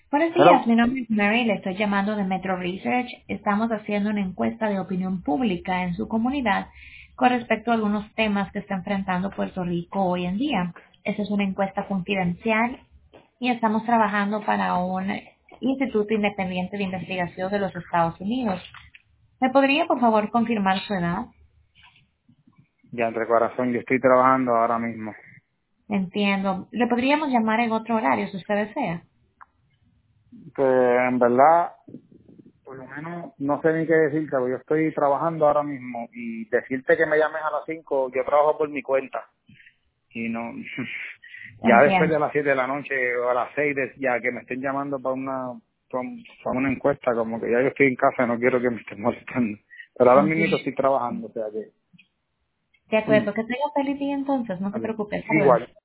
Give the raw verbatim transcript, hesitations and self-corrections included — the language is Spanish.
Buenos Hello. días, mi nombre es Mary, le estoy llamando de Metro Research. Estamos haciendo una encuesta de opinión pública en su comunidad con respecto a algunos temas que está enfrentando Puerto Rico hoy en día. Esta es una encuesta confidencial y estamos trabajando para un instituto independiente de investigación de los Estados Unidos. ¿Me podría, por favor, confirmar su edad? Ya entre corazón, yo estoy trabajando ahora mismo. Entiendo. ¿Le podríamos llamar en otro horario si usted desea? Pues en verdad, por lo menos no sé ni qué decirte, porque yo estoy trabajando ahora mismo y decirte que me llames a las cinco, yo trabajo por mi cuenta y no, ya después Entiendo. de las siete de la noche o a las seis de- ya que me estén llamando para una para un- para una encuesta, como que ya yo estoy en casa, no quiero que me estén molestando. Pero ahora mismo Entiendo. estoy trabajando, o sea que De mm, acuerdo, que tenga feliz día entonces, no se vale. preocupe. Hasta luego. Igual.